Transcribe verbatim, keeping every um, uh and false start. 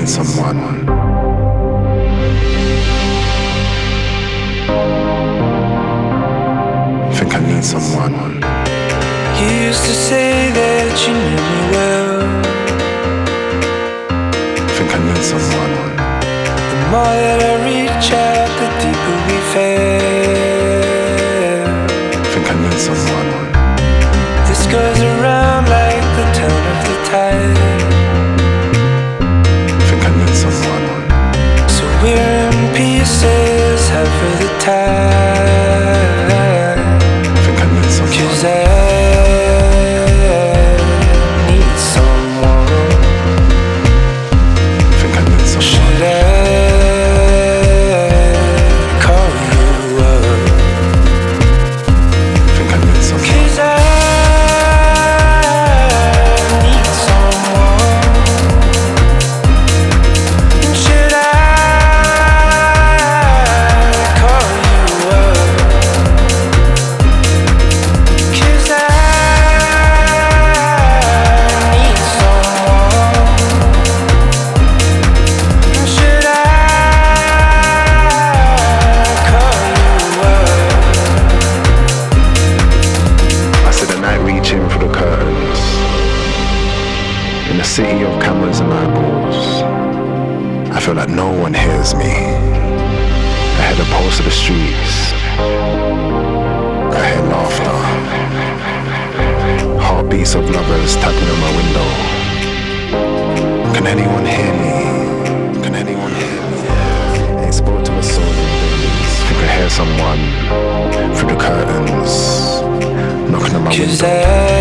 need someone. Think I need someone. You used to say that you knew me well. Think I need someone. The more that I reach out, the deeper we fell. Think I need someone. This goes around like the turn of the tide. Think I need someone. So we're in pieces, half of the time. Think I need someone. 'Cause I need someone. Think I need someone. Should I call you up? Think I need someone. 'Cause I need someone. Should I call you up? 'Cause I need someone. Should I call you up? I said the night reaching for the curtains. In the city of cameras and eyeballs, I feel like no one hears me. I hear the pulse of the streets. I hear laughter. Heartbeats of lovers tapping on my window. Can anyone hear me? Can anyone hear me? Ain't spoke to a soul in days. Think I hear someone through the curtains knocking on my 'Cause window. I